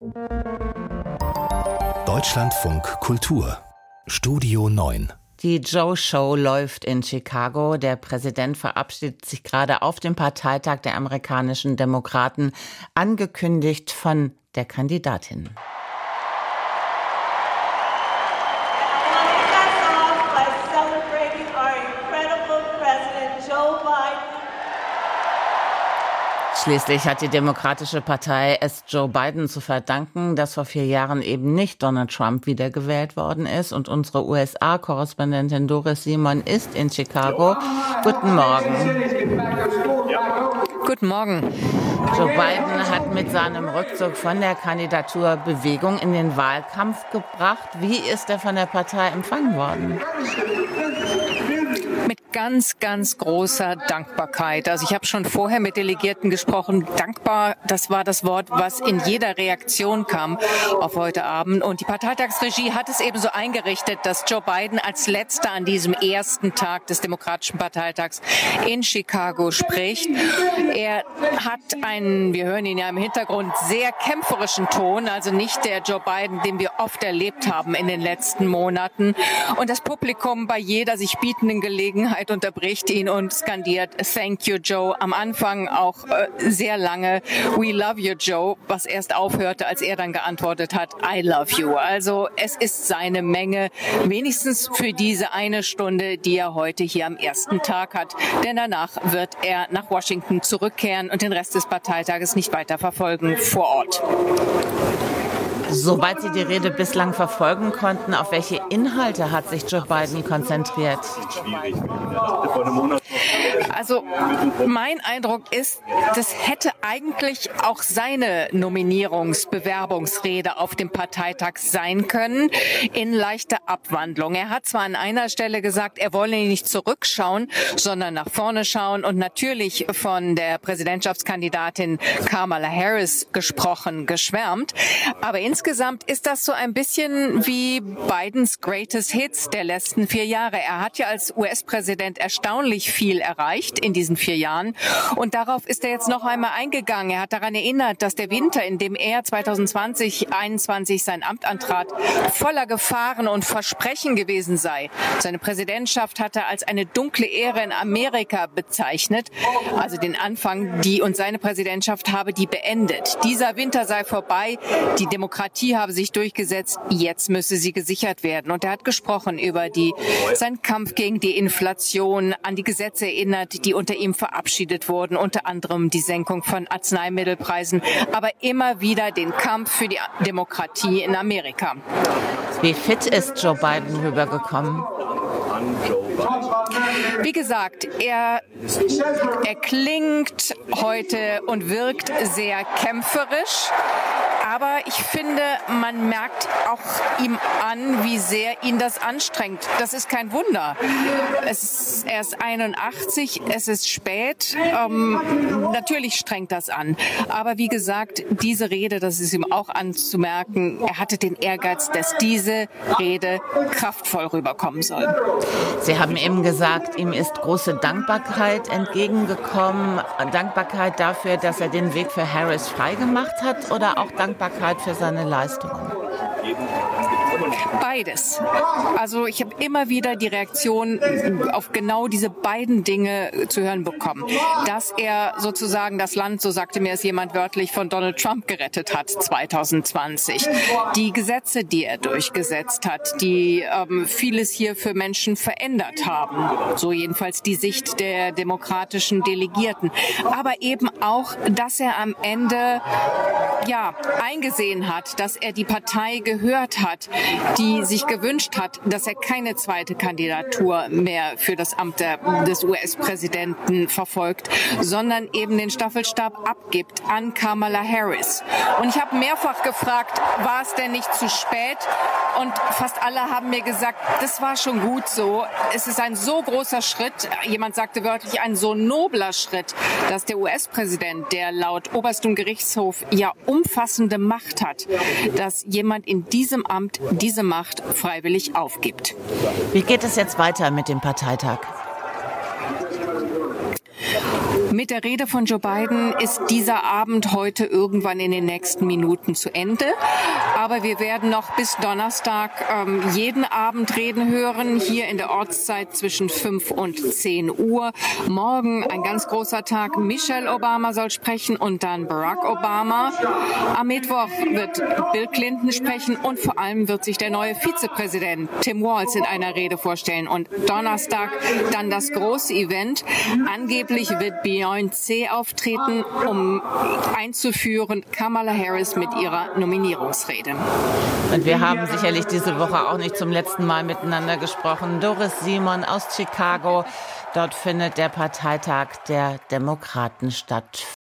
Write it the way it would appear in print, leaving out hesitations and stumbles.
Deutschlandfunk Kultur Studio 9. Die Joe-Show läuft in Chicago. Der Präsident verabschiedet sich gerade auf dem Parteitag der amerikanischen Demokraten, angekündigt von der Kandidatin. Schließlich hat die Demokratische Partei es Joe Biden zu verdanken, dass vor 4 Jahren eben nicht Donald Trump wiedergewählt worden ist. Und unsere USA-Korrespondentin Doris Simon ist in Chicago. Guten Morgen. Guten Morgen. Joe Biden hat mit seinem Rückzug von der Kandidatur Bewegung in den Wahlkampf gebracht. Wie ist er von der Partei empfangen worden? Mit ganz, ganz großer Dankbarkeit. Also ich habe schon vorher mit Delegierten gesprochen. Dankbar, das war das Wort, was in jeder Reaktion kam auf heute Abend. Und die Parteitagsregie hat es eben so eingerichtet, dass Joe Biden als Letzter an diesem ersten Tag des Demokratischen Parteitags in Chicago spricht. Er hat einen, wir hören ihn ja im Hintergrund, sehr kämpferischen Ton, also nicht der Joe Biden, den wir oft erlebt haben in den letzten Monaten. Und das Publikum bei jeder sich bietenden Gelegenheit unterbricht ihn und skandiert Thank you, Joe. Am Anfang auch sehr lange We love you, Joe, was erst aufhörte, als er dann geantwortet hat I love you. Also es ist seine Menge, wenigstens für diese eine Stunde, die er heute hier am ersten Tag hat. Denn danach wird er nach Washington zurückkehren und den Rest des Parteitages nicht weiter verfolgen vor Ort. Soweit Sie die Rede bislang verfolgen konnten, auf welche Inhalte hat sich Joe Biden konzentriert? Also mein Eindruck ist, das hätte eigentlich auch seine Nominierungsbewerbungsrede auf dem Parteitag sein können, in leichter Abwandlung. Er hat zwar an einer Stelle gesagt, er wolle nicht zurückschauen, sondern nach vorne schauen und natürlich von der Präsidentschaftskandidatin Kamala Harris gesprochen, geschwärmt. Aber insgesamt ist das so ein bisschen wie Bidens Greatest Hits der letzten 4 Jahre. Er hat ja als US-Präsident erstaunlich viel erreicht in diesen 4 Jahren. Und darauf ist er jetzt noch einmal eingegangen. Er hat daran erinnert, dass der Winter, in dem er 2020-21 sein Amt antrat, voller Gefahren und Versprechen gewesen sei. Seine Präsidentschaft hat er als eine dunkle Ära in Amerika bezeichnet. Also den Anfang, und seine Präsidentschaft habe die beendet. Dieser Winter sei vorbei. Die Demokratie habe sich durchgesetzt. Jetzt müsse sie gesichert werden. Und er hat gesprochen über seinen Kampf gegen die Inflation, an die Gesetze erinnert, die unter ihm verabschiedet wurden, unter anderem die Senkung von Arzneimittelpreisen, aber immer wieder den Kampf für die Demokratie in Amerika. Wie fit ist Joe Biden rübergekommen? Wie gesagt, er klingt heute und wirkt sehr kämpferisch. Aber ich finde, man merkt auch ihm an, wie sehr ihn das anstrengt. Das ist kein Wunder. Er ist 81, es ist spät. Natürlich strengt das an. Aber wie gesagt, diese Rede, das ist ihm auch anzumerken, er hatte den Ehrgeiz, dass diese Rede kraftvoll rüberkommen soll. Sie haben eben gesagt, ihm ist große Dankbarkeit entgegengekommen. Dankbarkeit dafür, dass er den Weg für Harris freigemacht hat, oder auch Dankbarkeit für seine Leistungen? Beides. Also ich habe immer wieder die Reaktion auf genau diese beiden Dinge zu hören bekommen. Dass er sozusagen das Land, so sagte mir es jemand wörtlich, von Donald Trump gerettet hat 2020. Die Gesetze, die er durchgesetzt hat, die vieles hier für Menschen verändert haben. So jedenfalls die Sicht der demokratischen Delegierten. Aber eben auch, dass er am Ende eingesehen hat, dass er die Partei gehört hat, die sich gewünscht hat, dass er keine zweite Kandidatur mehr für das Amt des US-Präsidenten verfolgt, sondern eben den Staffelstab abgibt an Kamala Harris. Und ich habe mehrfach gefragt, war es denn nicht zu spät? Und fast alle haben mir gesagt, das war schon gut so. Es ist ein so großer Schritt, jemand sagte wörtlich, ein so nobler Schritt, dass der US-Präsident, der laut oberstem Gerichtshof ja umfassende Macht hat, dass jemand in diesem Amt diese Macht freiwillig aufgibt. Wie geht es jetzt weiter mit dem Parteitag? Mit der Rede von Joe Biden ist dieser Abend heute irgendwann in den nächsten Minuten zu Ende. Aber wir werden noch bis Donnerstag jeden Abend Reden hören, hier in der Ortszeit zwischen 5 und 10 Uhr. Morgen ein ganz großer Tag. Michelle Obama soll sprechen und dann Barack Obama. Am Mittwoch wird Bill Clinton sprechen und vor allem wird sich der neue Vizepräsident Tim Walz in einer Rede vorstellen. Und Donnerstag dann das große Event. Angeblich wird Beyoncé auftreten, um einzuführen Kamala Harris mit ihrer Nominierungsrede. Und wir haben sicherlich diese Woche auch nicht zum letzten Mal miteinander gesprochen. Doris Simon aus Chicago. Dort findet der Parteitag der Demokraten statt.